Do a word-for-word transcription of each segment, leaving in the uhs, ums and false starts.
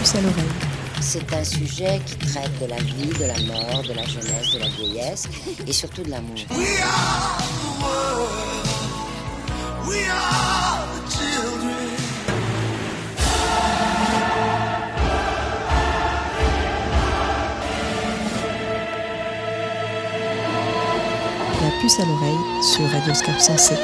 puce à l'oreille. C'est un sujet qui traite de la vie, de la mort, de la jeunesse, de la vieillesse et surtout de l'amour. We are the world. We are the children. La puce à l'oreille sur Radioscope Sensé.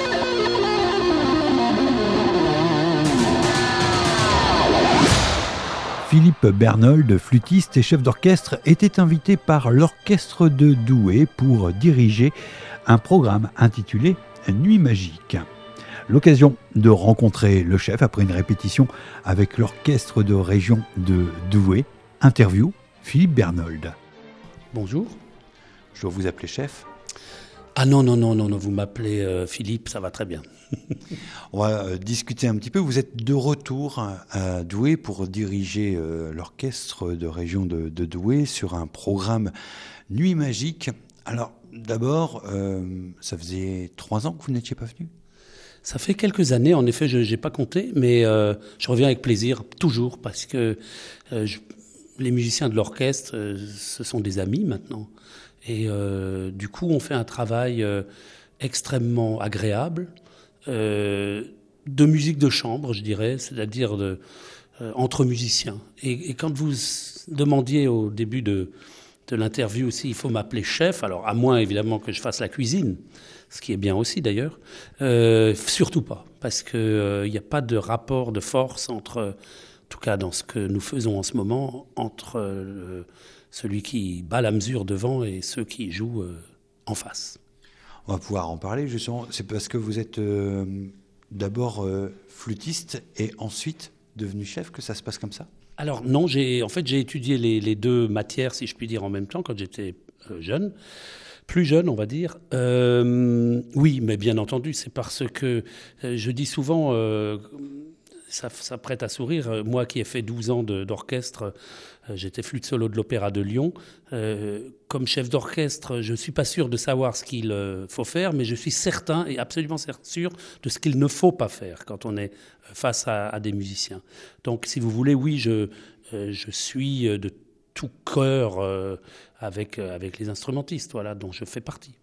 Philippe Bernold, flûtiste et chef d'orchestre, était invité par l'orchestre de Douai pour diriger un programme intitulé Nuit magique. L'occasion de rencontrer le chef après une répétition avec l'orchestre de région de Douai. Interview, Philippe Bernold. Bonjour. Je dois vous appeler chef ? Ah non, non, non, non, non, vous m'appelez euh, Philippe, ça va très bien. On va euh, discuter un petit peu. Vous êtes de retour à Douai pour diriger euh, l'orchestre de région de, de Douai sur un programme Nuit magique. Alors, d'abord, euh, ça faisait trois ans que vous n'étiez pas venu ? Ça fait quelques années, en effet, je n'ai pas compté, mais euh, je reviens avec plaisir, toujours, parce que euh, je, les musiciens de l'orchestre, euh, ce sont des amis maintenant. Et euh, du coup, on fait un travail euh, extrêmement agréable, euh, de musique de chambre, je dirais, c'est-à-dire de, euh, entre musiciens. Et, et quand vous demandiez au début de, de l'interview s'il faut m'appeler chef, alors à moins évidemment que je fasse la cuisine, ce qui est bien aussi d'ailleurs, euh, surtout pas, parce qu'il euh, n'y a pas de rapport de force entre, en tout cas dans ce que nous faisons en ce moment, entre euh, celui qui bat la mesure devant et ceux qui jouent euh, en face. On va pouvoir en parler justement. C'est parce que vous êtes euh, d'abord euh, flûtiste et ensuite devenu chef que ça se passe comme ça ? Alors non, j'ai, en fait j'ai étudié les, les deux matières, si je puis dire, en même temps quand j'étais euh, jeune. Plus jeune, on va dire. Euh, oui, mais bien entendu, c'est parce que euh, je dis souvent, euh, ça, ça prête à sourire, moi qui ai fait douze ans de, d'orchestre, euh, j'étais flûte solo de l'Opéra de Lyon. Euh, comme chef d'orchestre, je ne suis pas sûr de savoir ce qu'il euh, faut faire, mais je suis certain et absolument sûr de ce qu'il ne faut pas faire quand on est face à, à des musiciens. Donc, si vous voulez, oui, je, euh, je suis de tout cœur euh, avec, euh, avec les instrumentistes, voilà, dont je fais partie.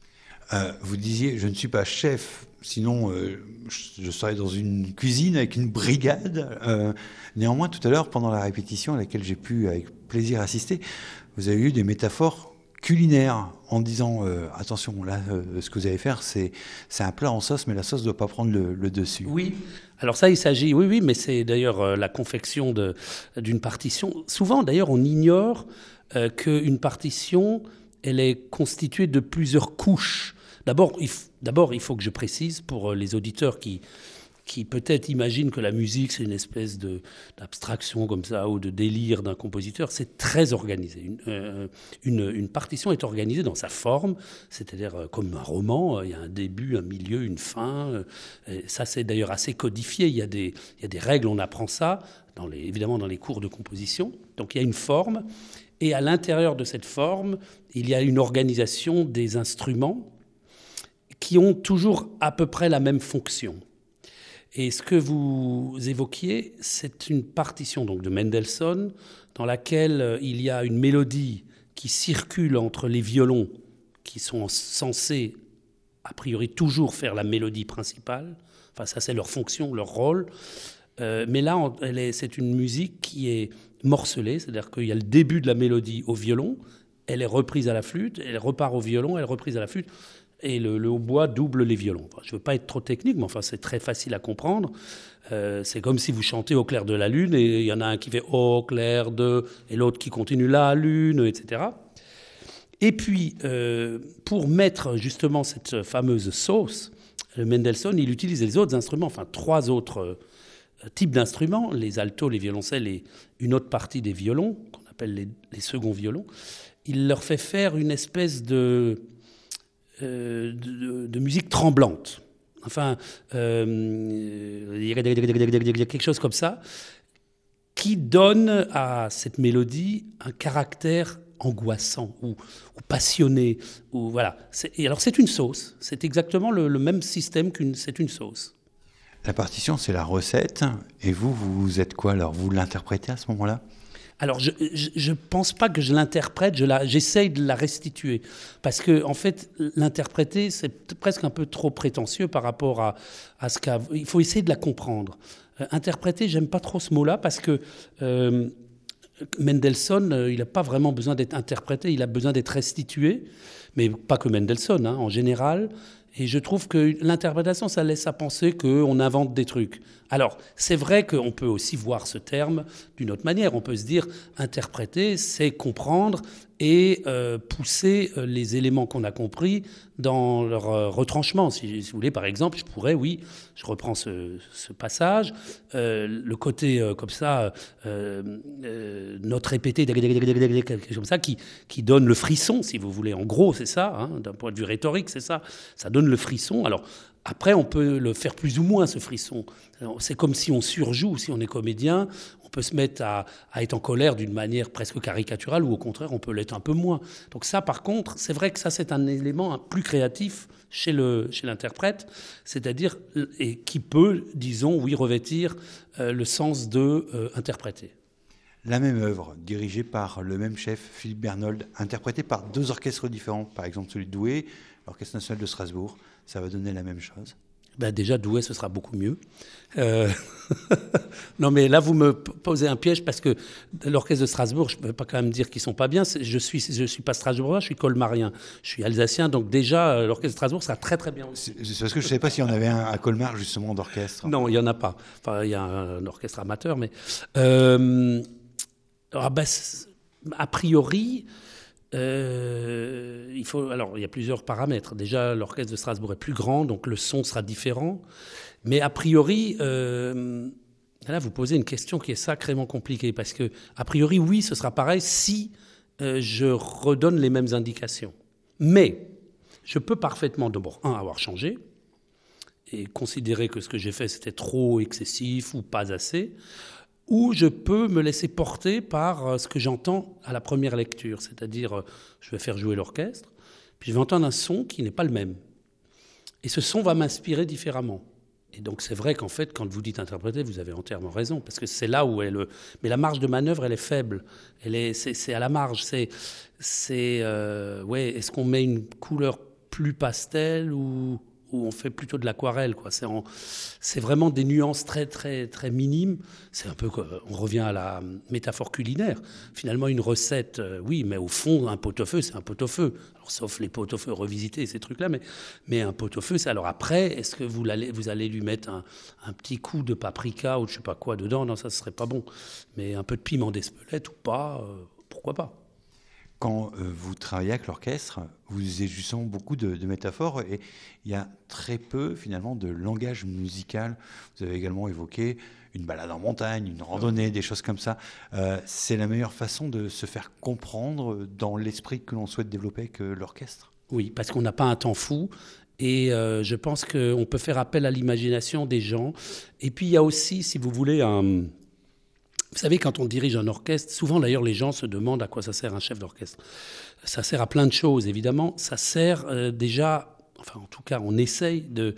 Euh, vous disiez, je ne suis pas chef, sinon euh, je, je serais dans une cuisine avec une brigade. Euh, néanmoins, tout à l'heure, pendant la répétition à laquelle j'ai pu avec plaisir assister, vous avez eu des métaphores culinaires en disant euh, attention, là, euh, ce que vous allez faire, c'est, c'est un plat en sauce, mais la sauce ne doit pas prendre le, le dessus. Oui. Alors ça, il s'agit, oui, oui, mais c'est d'ailleurs euh, la confection de, d'une partition. Souvent, d'ailleurs, on ignore euh, qu'une partition, elle est constituée de plusieurs couches. D'abord il, f- d'abord, il faut que je précise pour les auditeurs qui, qui peut-être imaginent que la musique, c'est une espèce de, d'abstraction comme ça, ou de délire d'un compositeur. C'est très organisé. Une, euh, une, une partition est organisée dans sa forme, c'est-à-dire euh, comme un roman. Il y a un début, un milieu, une fin. Euh, et ça, c'est d'ailleurs assez codifié. Il y a des, il y a des règles, on apprend ça, dans les, évidemment dans les cours de composition. Donc il y a une forme. Et à l'intérieur de cette forme, il y a une organisation des instruments qui ont toujours à peu près la même fonction. Et ce que vous évoquiez, c'est une partition donc, de Mendelssohn dans laquelle il y a une mélodie qui circule entre les violons qui sont censés, a priori, toujours faire la mélodie principale. Enfin, ça, c'est leur fonction, leur rôle. Euh, mais là, elle est, c'est une musique qui est morcelée, c'est-à-dire qu'il y a le début de la mélodie au violon, elle est reprise à la flûte, elle repart au violon, elle est reprise à la flûte, et le, le hautbois double les violons. Enfin, je ne veux pas être trop technique, mais enfin, c'est très facile à comprendre. Euh, c'est comme si vous chantez au clair de la lune, et il y en a un qui fait au clair de, et l'autre qui continue la lune, et cetera. Et puis, euh, pour mettre justement cette fameuse sauce, Mendelssohn, il utilise les autres instruments, enfin trois autres euh, types d'instruments, les altos, les violoncelles et une autre partie des violons, qu'on appelle les, les seconds violons. Il leur fait faire une espèce de, euh, de, de musique tremblante. Enfin, euh, il y a quelque chose comme ça, qui donne à cette mélodie un caractère angoissant ou, ou passionné. Ou, voilà. C'est, et alors c'est une sauce, c'est exactement le, le même système qu'une c'est une sauce. La partition, c'est la recette. Et vous, vous êtes quoi alors? Vous l'interprétez à ce moment-là? Alors, je ne pense pas que je l'interprète, je la, j'essaye de la restituer. Parce que, en fait, l'interpréter, c'est presque un peu trop prétentieux par rapport à, à ce qu'a... Il faut essayer de la comprendre. Euh, interpréter, j'aime pas trop ce mot-là, parce que euh, Mendelssohn, euh, il n'a pas vraiment besoin d'être interprété, il a besoin d'être restitué. Mais pas que Mendelssohn, hein, en général. Et je trouve que l'interprétation, ça laisse à penser qu'on invente des trucs. Alors, c'est vrai qu'on peut aussi voir ce terme d'une autre manière. On peut se dire, interpréter, c'est comprendre et euh, pousser euh, les éléments qu'on a compris dans leur euh, retranchement. Si, si vous voulez, par exemple, je pourrais, oui, je reprends ce, ce passage, euh, le côté euh, comme ça, euh, euh, note répétée, quelque chose comme ça, qui, qui donne le frisson, si vous voulez. En gros, c'est ça, hein, d'un point de vue rhétorique, c'est ça. Ça donne le frisson. Alors, après, on peut le faire plus ou moins, ce frisson. C'est comme si on surjoue, si on est comédien, on peut se mettre à, à être en colère d'une manière presque caricaturale, ou au contraire, on peut l'être un peu moins. Donc ça, par contre, c'est vrai que ça, c'est un élément plus créatif chez, le, chez l'interprète, c'est-à-dire, et qui peut, disons, oui, revêtir euh, le sens de euh, interpréter. La même œuvre, dirigée par le même chef, Philippe Bernold, interprétée par deux orchestres différents, par exemple celui de Douai, l'Orchestre national de Strasbourg, ça va donner la même chose? Ben déjà, Douai, ce sera beaucoup mieux. Euh... non, mais là, vous me posez un piège parce que l'orchestre de Strasbourg, je ne peux pas quand même dire qu'ils ne sont pas bien. Je ne suis, je suis pas strasbourgeois, je suis colmarien. Je suis alsacien, donc déjà, l'orchestre de Strasbourg sera très, très bien aussi. C'est, c'est parce que je ne savais pas s'il y en avait un à Colmar, justement, d'orchestre. Non, il n'y en a pas. Enfin, il y a un orchestre amateur, mais... Euh... Ah ben, a priori... Euh, il faut, alors, il y a plusieurs paramètres. Déjà, l'orchestre de Strasbourg est plus grand, donc le son sera différent. Mais a priori, euh, là, vous posez une question qui est sacrément compliquée, parce que, a priori, oui, ce sera pareil si euh, je redonne les mêmes indications. Mais je peux parfaitement, d'abord, un, avoir changé, et considérer que ce que j'ai fait, c'était trop excessif ou pas assez, ou je peux me laisser porter par ce que j'entends à la première lecture. C'est-à-dire, je vais faire jouer l'orchestre, puis je vais entendre un son qui n'est pas le même. Et ce son va m'inspirer différemment. Et donc c'est vrai qu'en fait, quand vous dites interpréter, vous avez entièrement raison, parce que c'est là où est le... Mais la marge de manœuvre, elle est faible. Elle est, c'est, c'est à la marge. C'est, c'est, euh, ouais, est-ce qu'on met une couleur plus pastel ou... où on fait plutôt de l'aquarelle, quoi. C'est, en, c'est vraiment des nuances très, très, très minimes. C'est un peu, on revient à la métaphore culinaire. Finalement, une recette, euh, oui, mais au fond, un pot-au-feu, c'est un pot-au-feu. Alors, sauf les pot-au-feu revisités, ces trucs-là, mais, mais un pot-au-feu, c'est... Alors après, est-ce que vous allez, vous allez lui mettre un, un petit coup de paprika ou je sais pas quoi dedans? Non, ça, ce serait pas bon. Mais un peu de piment d'Espelette ou pas, euh, pourquoi pas? Quand euh, vous travaillez avec l'orchestre, vous utilisez justement beaucoup de, de métaphores et il y a très peu finalement de langage musical. Vous avez également évoqué une balade en montagne, une randonnée, des choses comme ça. Euh, c'est la meilleure façon de se faire comprendre dans l'esprit que l'on souhaite développer avec euh, l'orchestre. Oui, parce qu'on n'a pas un temps fou. Et euh, je pense qu'on peut faire appel à l'imagination des gens. Et puis il y a aussi, si vous voulez, un... Vous savez, quand on dirige un orchestre, souvent d'ailleurs les gens se demandent à quoi ça sert un chef d'orchestre. Ça sert à plein de choses, évidemment. Ça sert euh, déjà, enfin en tout cas on essaye de,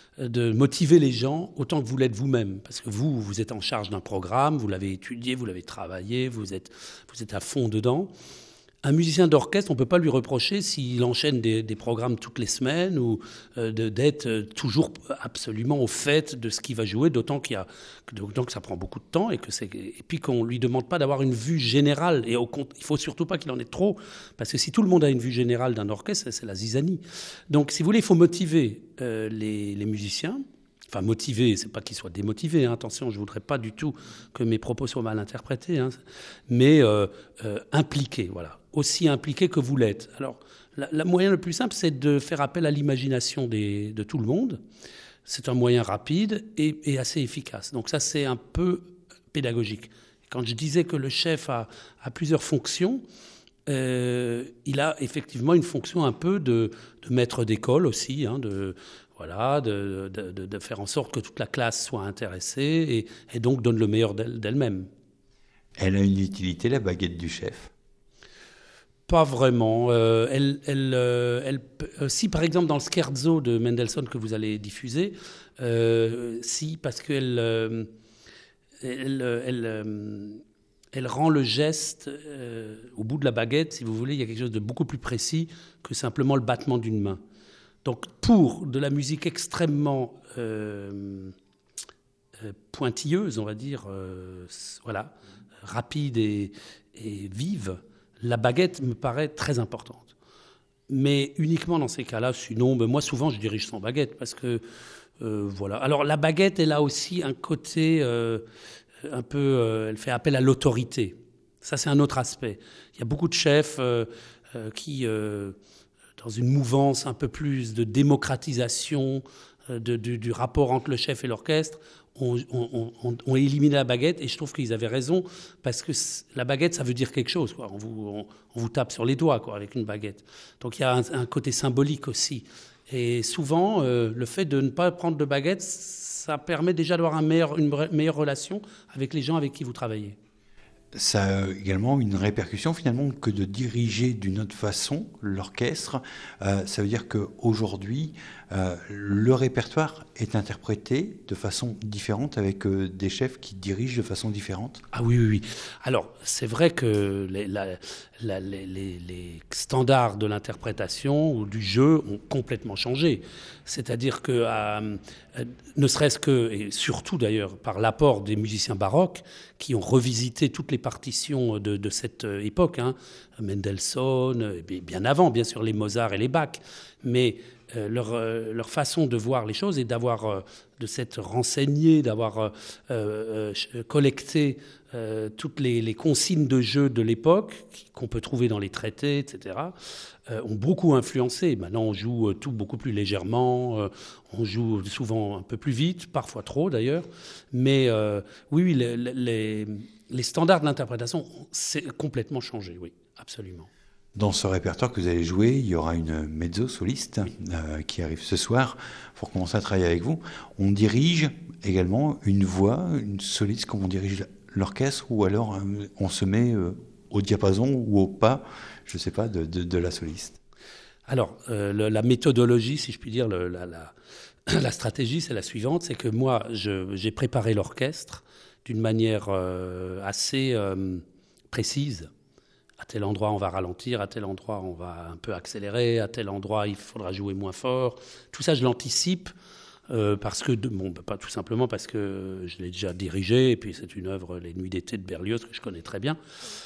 de motiver les gens autant que vous l'êtes vous-même. Parce que vous, vous êtes en charge d'un programme, vous l'avez étudié, vous l'avez travaillé, vous êtes, vous êtes à fond dedans. Un musicien d'orchestre, on ne peut pas lui reprocher s'il enchaîne des, des programmes toutes les semaines ou euh, de, d'être toujours absolument au fait de ce qu'il va jouer, d'autant, qu'il y a, d'autant que ça prend beaucoup de temps et, que c'est, et puis qu'on ne lui demande pas d'avoir une vue générale. Et au, il ne faut surtout pas qu'il en ait trop, parce que si tout le monde a une vue générale d'un orchestre, c'est, c'est la zizanie. Donc, si vous voulez, il faut motiver euh, les, les musiciens. Enfin, motiver, c'est pas qu'ils soient démotivés, hein, attention, je ne voudrais pas du tout que mes propos soient mal interprétés, hein, mais euh, euh, impliqués, voilà, aussi impliqués que vous l'êtes. Alors, le moyen le plus simple, c'est de faire appel à l'imagination des, de tout le monde. C'est un moyen rapide et, et assez efficace. Donc ça, c'est un peu pédagogique. Quand je disais que le chef a, a plusieurs fonctions, euh, il a effectivement une fonction un peu de, de maître d'école aussi, hein, de... Voilà, de, de, de faire en sorte que toute la classe soit intéressée et, et donc donne le meilleur d'elle, d'elle-même. Elle a une utilité, la baguette du chef? Pas vraiment. Euh, elle, elle, euh, elle, euh, si par exemple dans le scherzo de Mendelssohn que vous allez diffuser, Euh, si, parce qu'elle euh, elle, elle, euh, elle rend le geste euh, au bout de la baguette, si vous voulez, il y a quelque chose de beaucoup plus précis que simplement le battement d'une main. Donc pour de la musique extrêmement euh, euh, pointilleuse, on va dire, euh, voilà, rapide et, et vive, la baguette me paraît très importante. Mais uniquement dans ces cas-là, sinon, ben moi souvent je dirige sans baguette parce que euh, voilà. Alors la baguette, elle a aussi un côté euh, un peu, euh, elle fait appel à l'autorité. Ça c'est un autre aspect. Il y a beaucoup de chefs euh, euh, qui, euh, dans une mouvance un peu plus de démocratisation euh, de, de, du rapport entre le chef et l'orchestre, ont on, on, on éliminé la baguette, et je trouve qu'ils avaient raison, parce que la baguette, ça veut dire quelque chose, quoi. On, vous, on, on vous tape sur les doigts, quoi, avec une baguette. Donc il y a un, un côté symbolique aussi. Et souvent, euh, le fait de ne pas prendre de baguette, ça permet déjà d'avoir un meilleur, une meilleure relation avec les gens avec qui vous travaillez. Ça a également une répercussion finalement que de diriger d'une autre façon l'orchestre. Euh, ça veut dire qu'aujourd'hui, euh, le répertoire est interprété de façon différente avec euh, des chefs qui dirigent de façon différente. Ah oui, oui, oui. Alors, c'est vrai que les, la, la, les, les, les standards de l'interprétation ou du jeu ont complètement changé. C'est-à-dire que, euh, ne serait-ce que, et surtout d'ailleurs par l'apport des musiciens baroques qui ont revisité toutes les partitions de, de cette époque, hein, Mendelssohn, et bien avant, bien sûr, les Mozart et les Bach, mais euh, leur, euh, leur façon de voir les choses et d'avoir, euh, de s'être renseigné, d'avoir euh, euh, collecté euh, toutes les, les consignes de jeu de l'époque qu'on peut trouver dans les traités, et cetera, euh, ont beaucoup influencé. Maintenant, on joue tout beaucoup plus légèrement, euh, on joue souvent un peu plus vite, parfois trop d'ailleurs, mais euh, oui, oui, les, les, les standards de l'interprétation ont complètement changé, oui, absolument. Dans ce répertoire que vous allez jouer, il y aura une mezzo-soliste euh, qui arrive ce soir pour commencer à travailler avec vous. On dirige également une voix, une soliste, comme on dirige l'orchestre, ou alors euh, on se met euh, au diapason ou au pas, je ne sais pas, de, de, de la soliste. Alors, euh, le, la méthodologie, si je puis dire, le, la, la, la stratégie, c'est la suivante, c'est que moi, je, j'ai préparé l'orchestre d'une manière euh, assez euh, précise. À tel endroit, on va ralentir, à tel endroit, on va un peu accélérer, à tel endroit, il faudra jouer moins fort. Tout ça, je l'anticipe, euh, parce que, bon, pas tout simplement parce que je l'ai déjà dirigé, et puis c'est une œuvre, Les Nuits d'été de Berlioz, que je connais très bien.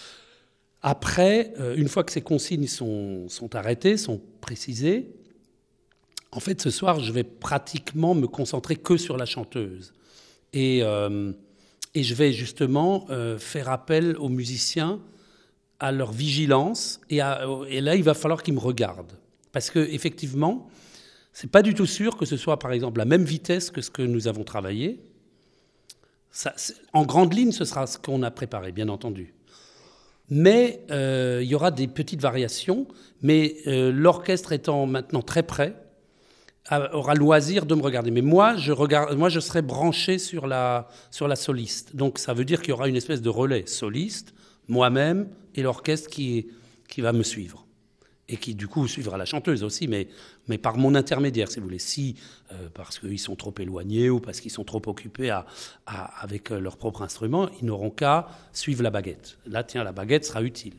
Après, euh, une fois que ces consignes sont, sont arrêtées, sont précisées, en fait, ce soir, je vais pratiquement me concentrer que sur la chanteuse. Et, euh, et je vais justement euh, faire appel aux musiciens, à leur vigilance, et, à, et là, il va falloir qu'ils me regardent. Parce qu'effectivement, ce n'est pas du tout sûr que ce soit, par exemple, la même vitesse que ce que nous avons travaillé. Ça, en grande ligne, ce sera ce qu'on a préparé, bien entendu. Mais euh, il y aura des petites variations, mais euh, l'orchestre étant maintenant très près, a, aura loisir de me regarder. Mais moi, je, regarde, moi, je serai branché sur la, sur la soliste. Donc, ça veut dire qu'il y aura une espèce de relais soliste, moi-même et l'orchestre qui, qui va me suivre. Et qui, du coup, suivra la chanteuse aussi, mais, mais par mon intermédiaire, si vous voulez. Si, euh, parce qu'ils sont trop éloignés ou parce qu'ils sont trop occupés à, à, avec leur propre instrument, ils n'auront qu'à suivre la baguette. Là, tiens, la baguette sera utile.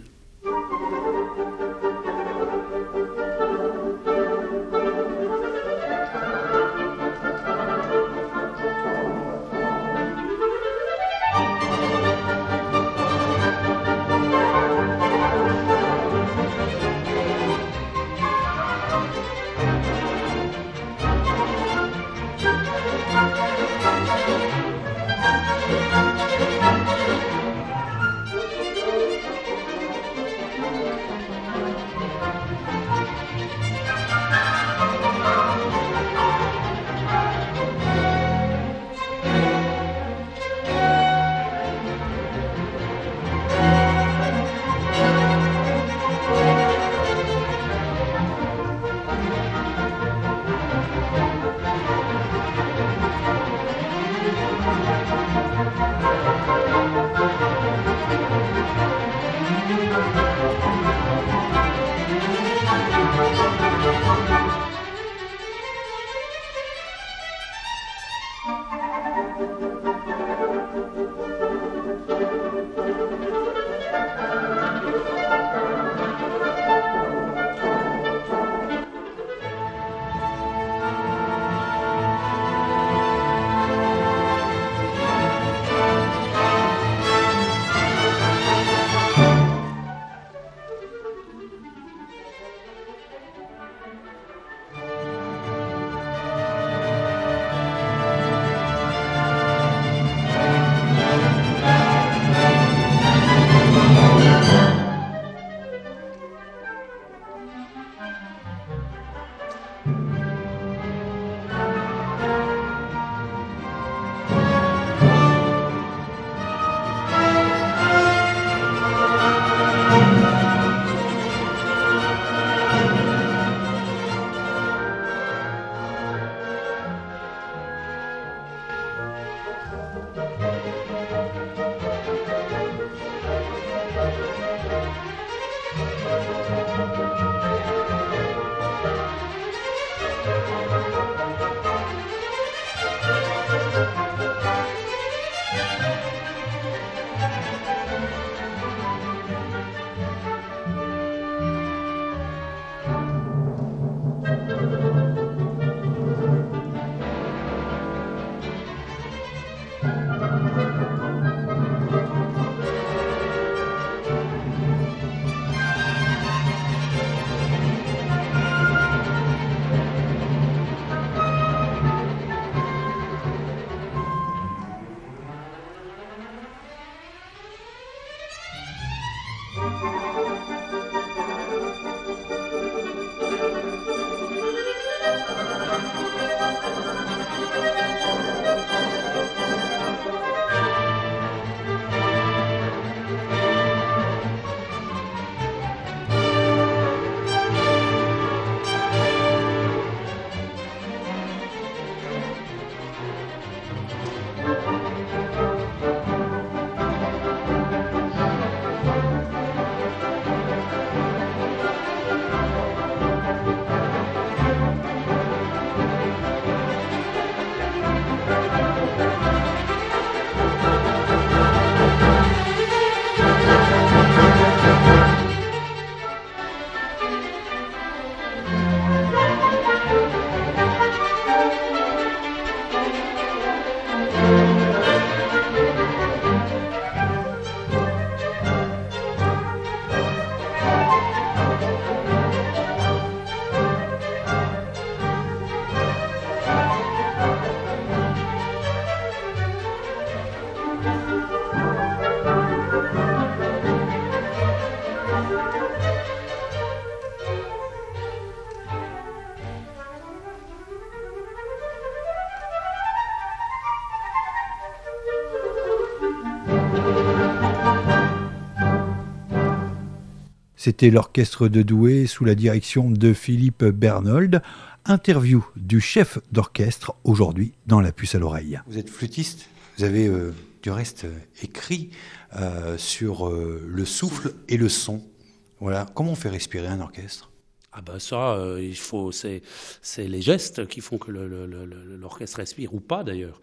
C'était l'orchestre de Douai sous la direction de Philippe Bernold. Interview du chef d'orchestre aujourd'hui dans La Puce à l'oreille. Vous êtes flûtiste, vous avez euh, du reste euh, écrit euh, sur euh, le souffle et le son. Voilà. Comment on fait respirer un orchestre ? Ah ben ça, euh, il faut, c'est, c'est les gestes qui font que le, le, le, l'orchestre respire ou pas d'ailleurs.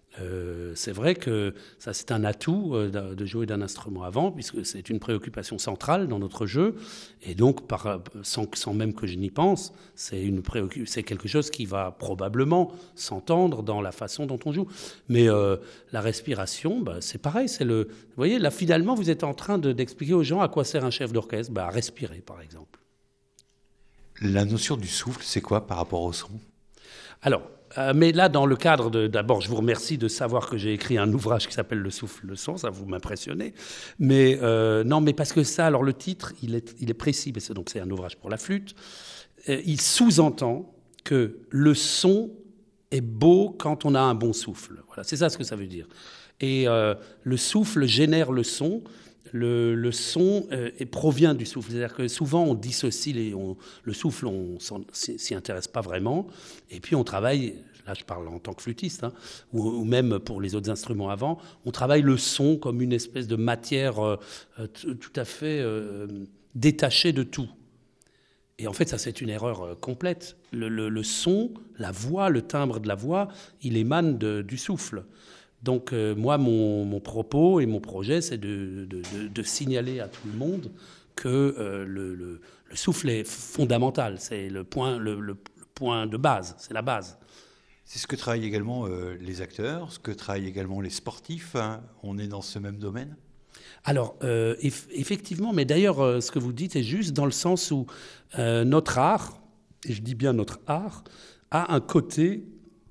Euh, c'est vrai que ça c'est un atout euh, de jouer d'un instrument avant, puisque c'est une préoccupation centrale dans notre jeu, et donc par, sans, sans même que je n'y pense, c'est, une préoccup... c'est quelque chose qui va probablement s'entendre dans la façon dont on joue. Mais euh, la respiration, bah, c'est pareil, c'est le... Vous voyez, là finalement vous êtes en train de, d'expliquer aux gens à quoi sert un chef d'orchestre, bah, à respirer par exemple. La notion du souffle, c'est quoi par rapport au son ? Alors, Euh, mais là, dans le cadre de... D'abord, je vous remercie de savoir que j'ai écrit un ouvrage qui s'appelle « Le souffle, le son », ça vous m'impressionnez. Mais euh, non, mais parce que ça, alors le titre, il est, il est précis, parce que donc c'est un ouvrage pour la flûte. Euh, il sous-entend que le son est beau quand on a un bon souffle. Voilà, c'est ça ce que ça veut dire. Et euh, le souffle génère le son. Le, le son euh, provient du souffle. C'est-à-dire que souvent, on dissocie les, on, le souffle, on ne s'y intéresse pas vraiment. Et puis, on travaille, là je parle en tant que flûtiste, hein, ou, ou même pour les autres instruments avant, on travaille le son comme une espèce de matière euh, t- tout à fait euh, détachée de tout. Et en fait, ça, c'est une erreur euh, complète. Le, le, le son, la voix, le timbre de la voix, il émane de, du souffle. Donc euh, moi, mon, mon propos et mon projet, c'est de, de, de, de signaler à tout le monde que euh, le, le, le souffle est fondamental, c'est le point, le, le, le point de base, c'est la base. C'est ce que travaillent également euh, les acteurs, ce que travaillent également les sportifs. Hein. On est dans ce même domaine. Alors, euh, eff- effectivement, mais d'ailleurs, euh, ce que vous dites est juste dans le sens où euh, notre art, et je dis bien notre art, a un côté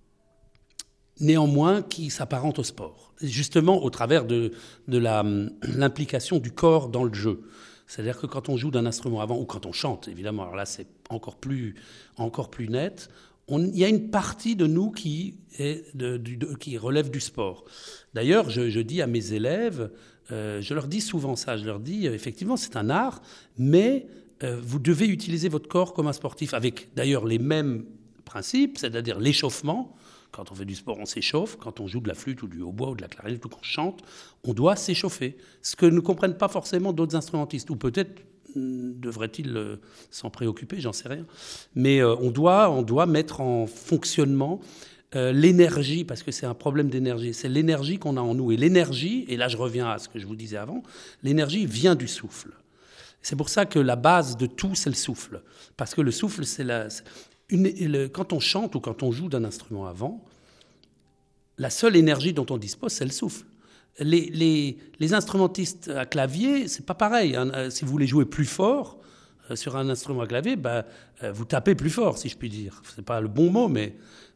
néanmoins qui s'apparente au sport, justement au travers de, de la, l'implication du corps dans le jeu. C'est-à-dire que quand on joue d'un instrument avant, ou quand on chante, évidemment, alors là c'est encore plus, encore plus net, on, il y a une partie de nous qui, est de, du, de, qui relève du sport. D'ailleurs, je, je dis à mes élèves, euh, je leur dis souvent ça, je leur dis, euh, effectivement, c'est un art, mais euh, vous devez utiliser votre corps comme un sportif, avec d'ailleurs les mêmes principes, c'est-à-dire l'échauffement. Quand on fait du sport, on s'échauffe. Quand on joue de la flûte ou du hautbois ou de la clarinette ou qu'on chante, on doit s'échauffer. Ce que ne comprennent pas forcément d'autres instrumentistes. Ou peut-être hum, devraient-ils euh, s'en préoccuper, j'en sais rien. Mais euh, on doit, on doit mettre en fonctionnement euh, l'énergie, parce que c'est un problème d'énergie. C'est l'énergie qu'on a en nous. Et l'énergie, et là je reviens à ce que je vous disais avant, l'énergie vient du souffle. C'est pour ça que la base de tout, c'est le souffle. Parce que le souffle, c'est la... C'est Une, le, quand on chante ou quand on joue d'un instrument avant, la seule énergie dont on dispose, c'est le souffle. Les, les, les instrumentistes à clavier, c'est pas pareil. Hein. Si vous voulez jouer plus fort euh, sur un instrument à clavier, ben, euh, vous tapez plus fort, si je puis dire. C'est pas le bon mot, mais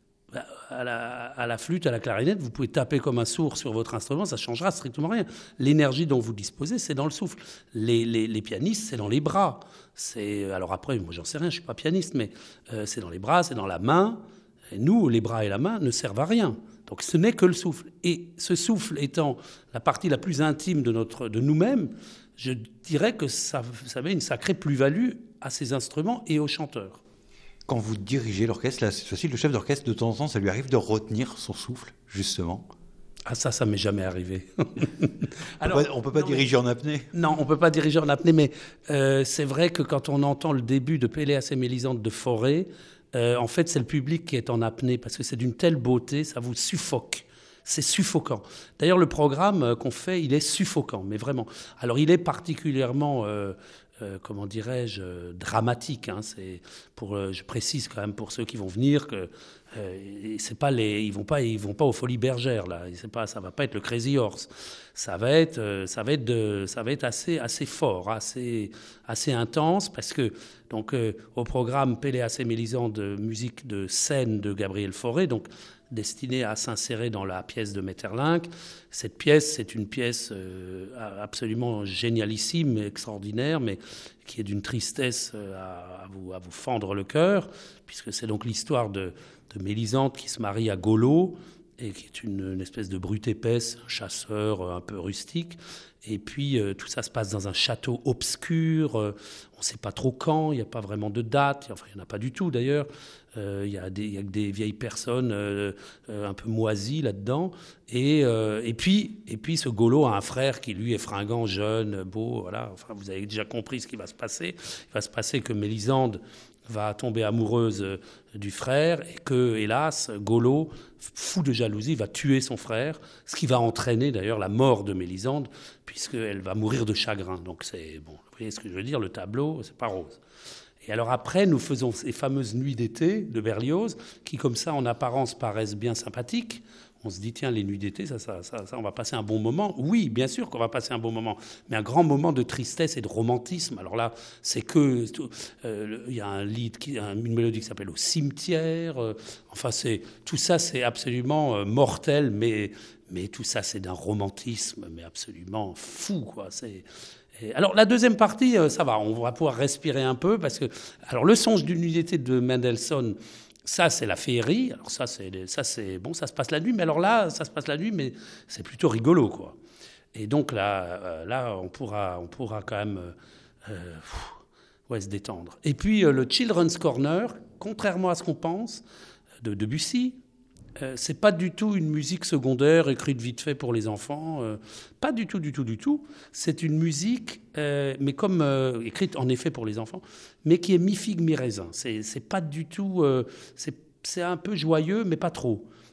à la, à la flûte, à la clarinette, vous pouvez taper comme un sourd sur votre instrument, ça changera strictement rien. L'énergie dont vous disposez, c'est dans le souffle. Les, les, les pianistes, c'est dans les bras. C'est, alors après, moi j'en sais rien, je ne suis pas pianiste, mais euh, c'est dans les bras, c'est dans la main. Et nous, les bras et la main ne servent à rien. Donc ce n'est que le souffle. Et ce souffle étant la partie la plus intime de, notre, de nous-mêmes, je dirais que ça, ça met une sacrée plus-value à ces instruments et aux chanteurs. Quand vous dirigez l'orchestre, là, cette fois-ci, le chef d'orchestre, de temps en temps, ça lui arrive de retenir son souffle, justement. Ah ça, ça m'est jamais arrivé. Alors, on ne peut pas non, diriger mais, en apnée. Non, on ne peut pas diriger en apnée, mais euh, c'est vrai que quand on entend le début de Péléas et Mélisande de Fauré, euh, en fait, c'est le public qui est en apnée, parce que c'est d'une telle beauté, ça vous suffoque. C'est suffocant. D'ailleurs, le programme qu'on fait, il est suffocant, mais vraiment. Alors, il est particulièrement... Euh, Euh, comment dirais-je, euh, dramatique. Hein, c'est pour, euh, je précise quand même pour ceux qui vont venir que euh, c'est pas les, ils vont pas, ils vont pas aux Folies Bergères là. C'est pas, ça va pas être le Crazy Horse. Ça va être, euh, ça va être de, ça va être assez, assez fort, assez, assez intense parce que donc euh, au programme Péléas et Mélisande de musique de scène de Gabriel Fauré, donc destinée à s'insérer dans la pièce de Maeterlinck. Cette pièce, c'est une pièce euh, absolument génialissime, extraordinaire, mais qui est d'une tristesse à, à, vous, à vous fendre le cœur, puisque c'est donc l'histoire de, de Mélisande qui se marie à Golo, et qui est une, une espèce de brute épaisse, un chasseur un peu rustique. Et puis, euh, tout ça se passe dans un château obscur. Euh, on ne sait pas trop quand, il n'y a pas vraiment de date. Enfin, il n'y en a pas du tout, d'ailleurs. Euh, il y a des, il y a que des vieilles personnes euh, euh, un peu moisies là-dedans. Et, euh, et, puis, et puis, ce Golo a un frère qui, lui, est fringant, jeune, beau. Voilà. Enfin, vous avez déjà compris ce qui va se passer. Il va se passer que Mélisande va tomber amoureuse du frère et que, hélas, Golo, fou de jalousie, va tuer son frère, ce qui va entraîner d'ailleurs la mort de Mélisande, puisqu'elle va mourir de chagrin. Donc c'est, bon, vous voyez ce que je veux dire, le tableau, c'est pas rose. Et alors après, nous faisons ces fameuses nuits d'été de Berlioz, qui comme ça, en apparence, paraissent bien sympathiques. On se dit, tiens, les nuits d'été, ça, ça, ça, ça, on va passer un bon moment. Oui, bien sûr qu'on va passer un bon moment, mais un grand moment de tristesse et de romantisme. Alors là, c'est que... Il euh, y a un lead, qui, une mélodie qui s'appelle « Au cimetière euh, ». Enfin, c'est, tout ça, c'est absolument euh, mortel, mais, mais tout ça, c'est d'un romantisme, mais absolument fou, quoi. C'est... Et alors, la deuxième partie, euh, ça va, on va pouvoir respirer un peu, parce que... Alors, le songe d'une nuit d'été de Mendelssohn... Ça, c'est la féerie. Alors ça, c'est, ça, c'est bon, ça se passe la nuit. Mais alors là, ça se passe la nuit, mais c'est plutôt rigolo, quoi. Et donc là, euh, là, on pourra, on pourra quand même euh, pff, ouais, se détendre. Et puis euh, le Children's Corner, contrairement à ce qu'on pense, de Debussy, euh, c'est pas du tout une musique secondaire écrite vite fait pour les enfants. Euh, pas du tout, du tout, du tout. C'est une musique, euh, mais comme euh, écrite en effet pour les enfants, mais qui est mi-figue, mi-raisin. C'est, c'est pas du tout... Euh, c'est, c'est un peu joyeux, mais pas trop.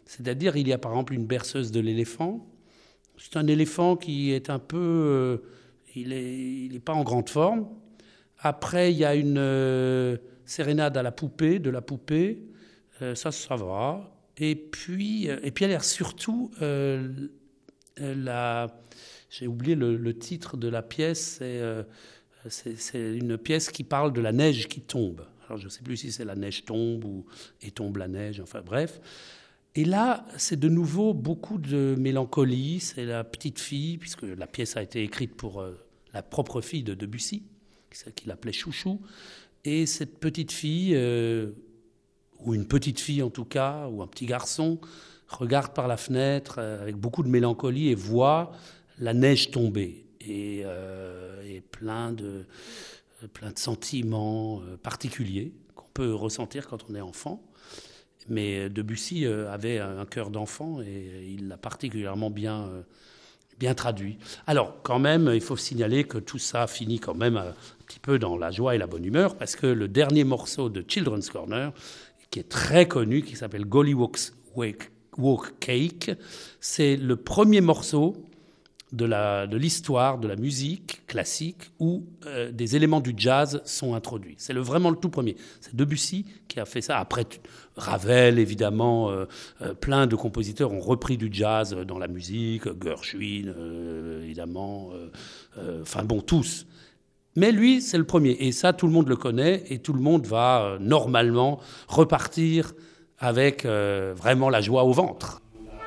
C'est-à-dire, il y a par exemple une berceuse de l'éléphant. C'est un éléphant qui est un peu... Euh, il n'est il est pas en grande forme. Après, il y a une euh, sérénade à la poupée, de la poupée. Euh, ça, ça va. Et puis, euh, et puis, il y a surtout euh, la... J'ai oublié le, le titre de la pièce. C'est, euh, c'est, c'est une pièce qui parle de la neige qui tombe. Alors, je ne sais plus si c'est la neige tombe ou et tombe la neige. Enfin, bref. Et là, c'est de nouveau beaucoup de mélancolie. C'est la petite fille, puisque la pièce a été écrite pour euh, la propre fille de Debussy, qui l'appelait Chouchou. Et cette petite fille, euh, ou une petite fille en tout cas, ou un petit garçon, regarde par la fenêtre euh, avec beaucoup de mélancolie et voit la neige tomber. Et, euh, et plein, de, plein de sentiments euh, particuliers qu'on peut ressentir quand on est enfant. Mais Debussy avait un cœur d'enfant et il l'a particulièrement bien, bien traduit. Alors, quand même, il faut signaler que tout ça finit quand même un petit peu dans la joie et la bonne humeur, parce que le dernier morceau de Children's Corner, qui est très connu, qui s'appelle Gollywog's Walk Cake, c'est le premier morceau de, la, de l'histoire de la musique classique où euh, des éléments du jazz sont introduits. C'est le, vraiment le tout premier. C'est Debussy qui a fait ça. Après, Ravel, évidemment, euh, euh, plein de compositeurs ont repris du jazz dans la musique, Gershwin, euh, évidemment, euh, euh, enfin bon, tous. Mais lui, c'est le premier. Et ça, tout le monde le connaît et tout le monde va euh, normalement repartir avec euh, vraiment la joie au ventre.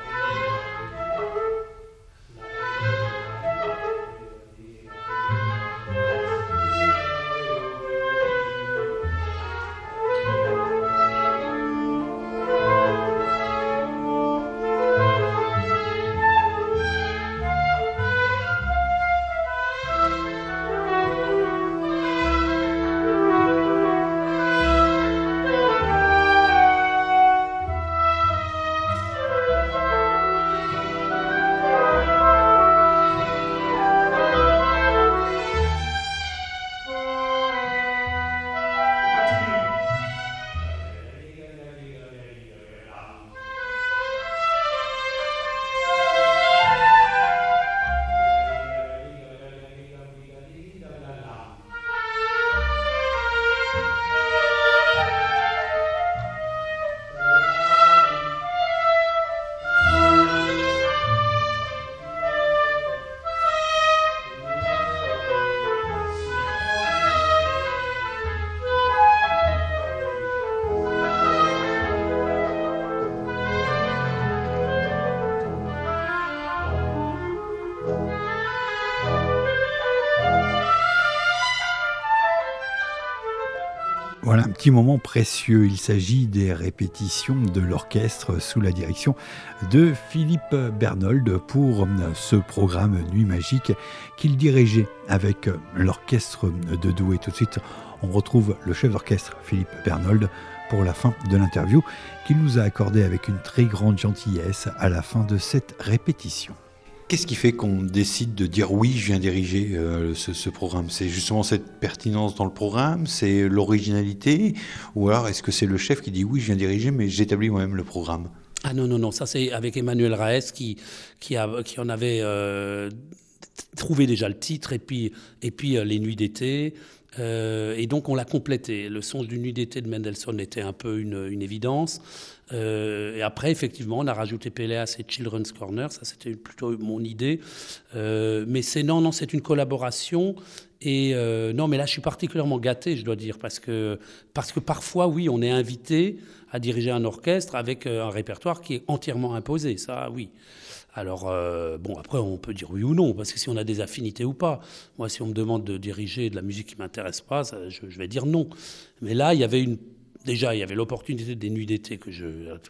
Voilà un petit moment précieux. Il s'agit des répétitions de l'orchestre sous la direction de Philippe Bernold pour ce programme Nuit Magique qu'il dirigeait avec l'orchestre de Douai. Tout de suite, on retrouve le chef d'orchestre Philippe Bernold pour la fin de l'interview qu'il nous a accordée avec une très grande gentillesse à la fin de cette répétition. Qu'est-ce qui fait qu'on décide de dire oui, je viens diriger euh, ce, ce programme ? C'est justement cette pertinence dans le programme, c'est l'originalité, ou alors est-ce que c'est le chef qui dit oui, je viens diriger, mais j'établis moi-même le programme ? Ah non, non, non, ça c'est avec Emmanuel Raes qui, qui, a, qui en avait euh, trouvé déjà le titre et puis, et puis euh, les nuits d'été. Euh, et donc on l'a complété. Le songe d'une nuit d'été de Mendelssohn était un peu une, une évidence. Euh, et après, effectivement, on a rajouté Péléas et Children's Corner. Ça, c'était plutôt mon idée. Euh, mais c'est non, non, c'est une collaboration. Et euh, non, mais là, je suis particulièrement gâté, je dois dire, parce que parce que parfois, oui, on est invité à diriger un orchestre avec un répertoire qui est entièrement imposé. Ça, oui. Alors, euh, bon, après, on peut dire oui ou non, parce que si on a des affinités ou pas. Moi, si on me demande de diriger de la musique qui ne m'intéresse pas, ça, je, je vais dire non. Mais là, il y avait une... Déjà, il y avait l'opportunité des nuits d'été que je,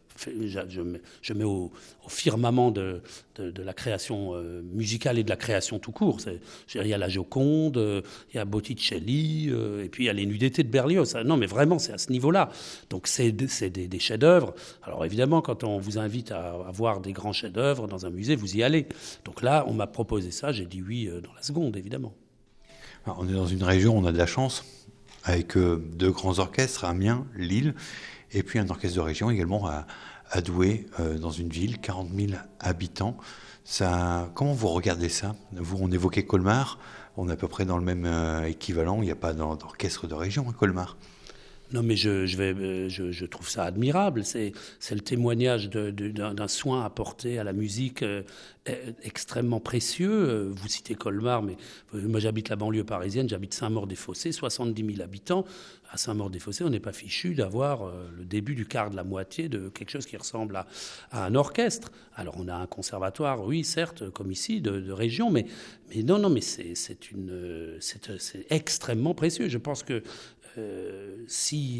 je, je, je mets au, au firmament de, de, de la création euh, musicale et de la création tout court. C'est, il y a la Joconde, euh, il y a Botticelli, euh, et puis il y a les nuits d'été de Berlioz. Non, mais vraiment, c'est à ce niveau-là. Donc, c'est, c'est des, des chefs-d'œuvre. Alors, évidemment, quand on vous invite à, à voir des grands chefs-d'œuvre dans un musée, vous y allez. Donc là, on m'a proposé ça, j'ai dit oui euh, dans la seconde, évidemment. Alors, on est dans une région où on a de la chance, avec euh, deux grands orchestres, Amiens, Lille, et puis un orchestre de région également à, à Douai, euh, dans une ville, quarante mille habitants. Ça, comment vous regardez ça? Vous, on évoquait Colmar, on est à peu près dans le même euh, équivalent. Il n'y a pas d'orchestre de région à Colmar. Non, mais je, je, vais, je, je trouve ça admirable. C'est, c'est le témoignage de, de, d'un, d'un soin apporté à la musique euh, extrêmement précieux. Vous citez Colmar, mais moi j'habite la banlieue parisienne, j'habite Saint-Maur-des-Fossés, soixante-dix mille habitants. À Saint-Maur-des-Fossés, on n'est pas fichu d'avoir euh, le début du quart de la moitié de quelque chose qui ressemble à, à un orchestre. Alors on a un conservatoire, oui, certes, comme ici, de, de région, mais, mais non, non, mais c'est, c'est, une, c'est, c'est extrêmement précieux. Je pense que Euh, si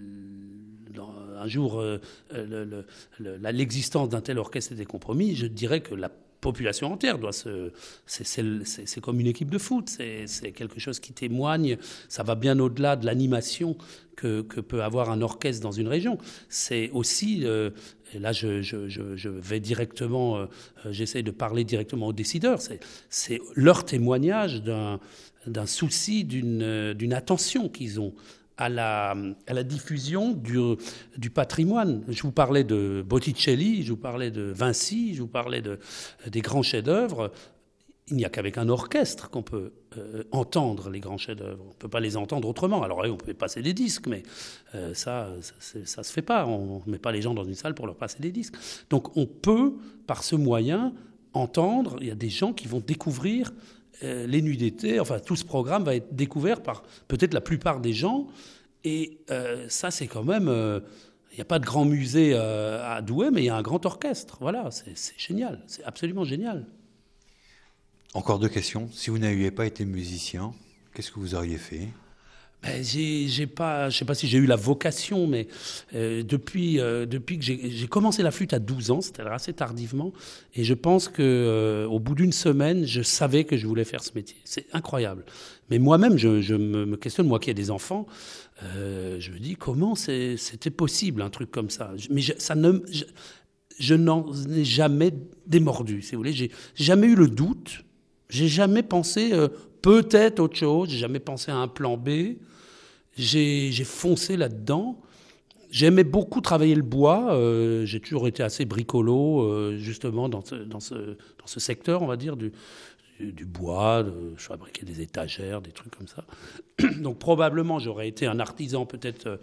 dans, un jour euh, le, le, le, l'existence d'un tel orchestre était compromis, je dirais que la population entière doit se... C'est, c'est, c'est, c'est comme une équipe de foot, c'est, c'est quelque chose qui témoigne, ça va bien au-delà de l'animation que, que peut avoir un orchestre dans une région. C'est aussi... Euh, et là, je, je, je, je vais directement... Euh, j'essaie de parler directement aux décideurs. C'est, c'est leur témoignage d'un... d'un souci, d'une, d'une attention qu'ils ont à la, à la diffusion du, du patrimoine. Je vous parlais de Botticelli, je vous parlais de Vinci, je vous parlais de, des grands chefs-d'œuvre. Il n'y a qu'avec un orchestre qu'on peut euh, entendre les grands chefs-d'œuvre. On ne peut pas les entendre autrement. Alors, on peut passer des disques, mais euh, ça, ça ne se fait pas. On ne met pas les gens dans une salle pour leur passer des disques. Donc, on peut, par ce moyen, entendre. Il y a des gens qui vont découvrir Euh, les nuits d'été, enfin tout ce programme va être découvert par peut-être la plupart des gens. Et euh, ça, c'est quand même... Il euh, n'y a pas de grand musée euh, à Douai, mais il y a un grand orchestre. Voilà, c'est, c'est génial, c'est absolument génial. Encore deux questions. Si vous n'aviez pas été musicien, qu'est-ce que vous auriez fait? Ben, j'ai, j'ai pas, je ne sais pas si j'ai eu la vocation, mais euh, depuis, euh, depuis que j'ai, j'ai commencé la flûte à douze ans, c'est-à-dire assez tardivement, et je pense qu'au euh, bout d'une semaine, je savais que je voulais faire ce métier. C'est incroyable. Mais moi-même, je, je me, me questionne, moi qui ai des enfants, euh, je me dis comment c'est, c'était possible, un truc comme ça. Mais je, ça ne, je, je n'en ai jamais démordu, si vous voulez. J'ai jamais eu le doute, j'ai jamais pensé euh, peut-être autre chose, j'ai jamais pensé à un plan B. J'ai, j'ai foncé là-dedans. J'aimais beaucoup travailler le bois. Euh, j'ai toujours été assez bricolo, euh, justement, dans ce, dans, ce, dans ce secteur, on va dire, du, du, du bois. De, je fabriquais des étagères, des trucs comme ça. Donc, probablement, j'aurais été un artisan, peut-être,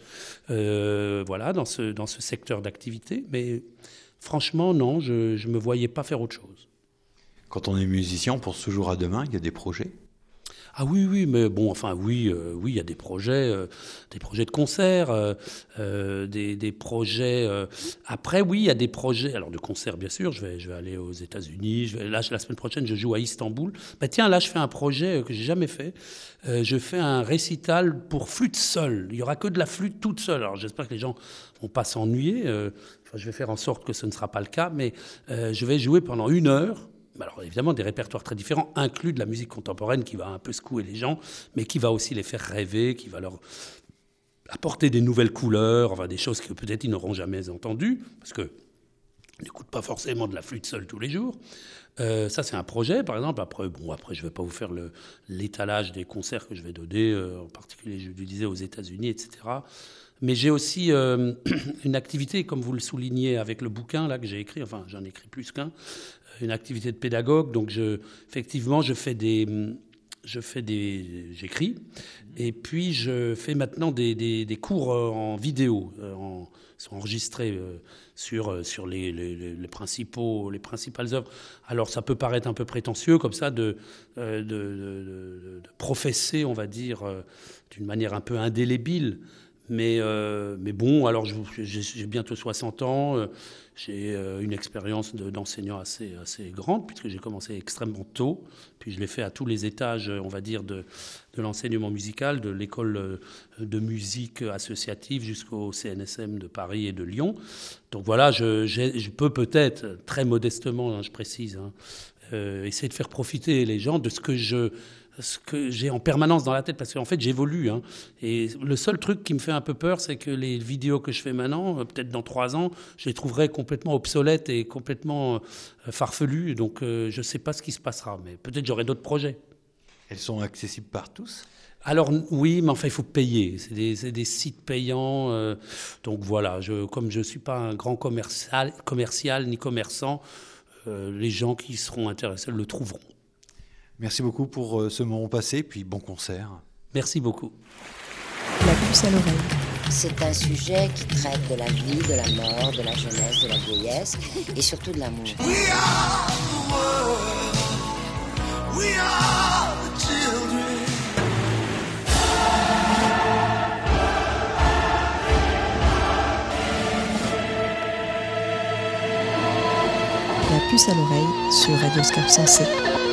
euh, voilà, dans ce, dans ce secteur d'activité. Mais franchement, non, je ne me voyais pas faire autre chose. Quand on est musicien, on pense toujours à demain. Il y a des projets? Ah oui, oui, mais bon, enfin, oui, euh, oui, il y a des projets, euh, des projets de concerts, euh, euh, des, des projets... Euh, après, oui, il y a des projets... Alors, de concerts, bien sûr, je vais, je vais aller aux États-Unis. Je vais, là, la semaine prochaine, je joue à Istanbul. Bah, tiens, là, je fais un projet que j'ai jamais fait. Euh, je fais un récital pour flûte seule. Il n'y aura que de la flûte toute seule. Alors, j'espère que les gens ne vont pas s'ennuyer. Euh, enfin, je vais faire en sorte que ce ne sera pas le cas. Mais euh, je vais jouer pendant une heure. Alors évidemment, des répertoires très différents, inclus de la musique contemporaine qui va un peu secouer les gens, mais qui va aussi les faire rêver, qui va leur apporter des nouvelles couleurs, enfin des choses que peut-être ils n'auront jamais entendues, parce qu'ils n'écoutent pas forcément de la flûte seule tous les jours. Euh, ça, c'est un projet, par exemple. Après, bon, après je ne vais pas vous faire le, l'étalage des concerts que je vais donner, euh, en particulier, je le disais, aux États-Unis, et cetera. Mais j'ai aussi euh, une activité, comme vous le soulignez avec le bouquin là, que j'ai écrit, enfin j'en ai écrit plus qu'un, une activité de pédagogue. Donc je, effectivement, je fais des, je fais des, j'écris, et puis je fais maintenant des, des, des cours en vidéo, en, sont enregistrés euh, sur, sur les, les, les, principaux, les principales œuvres. Alors ça peut paraître un peu prétentieux comme ça de, euh, de, de, de, de professer, on va dire, euh, d'une manière un peu indélébile. Mais, euh, mais bon, alors j'ai, j'ai bientôt soixante ans, euh, j'ai euh, une expérience de, d'enseignant assez, assez grande, puisque j'ai commencé extrêmement tôt, puis je l'ai fait à tous les étages, on va dire, de, de l'enseignement musical, de l'école de musique associative jusqu'au C N S M de Paris et de Lyon. Donc voilà, je, je peux peut-être, très modestement, hein, je précise, hein, euh, essayer de faire profiter les gens de ce que je... ce que j'ai en permanence dans la tête, parce qu'en fait, j'évolue. Hein. Et le seul truc qui me fait un peu peur, c'est que les vidéos que je fais maintenant, peut-être dans trois ans, je les trouverai complètement obsolètes et complètement farfelues. Donc, euh, je ne sais pas ce qui se passera, mais peut-être j'aurai d'autres projets. Elles sont accessibles par tous ? Alors oui, mais enfin il faut payer. C'est des, c'est des sites payants. Euh, donc voilà, je, comme je ne suis pas un grand commercial, commercial ni commerçant, euh, les gens qui seront intéressés le trouveront. Merci beaucoup pour euh, ce moment passé, puis bon concert. Merci beaucoup. La puce à l'oreille. C'est un sujet qui traite de la vie, de la mort, de la jeunesse, de la vieillesse et surtout de l'amour. We are the world. We are the children. La puce à l'oreille sur Radioscope Sensé.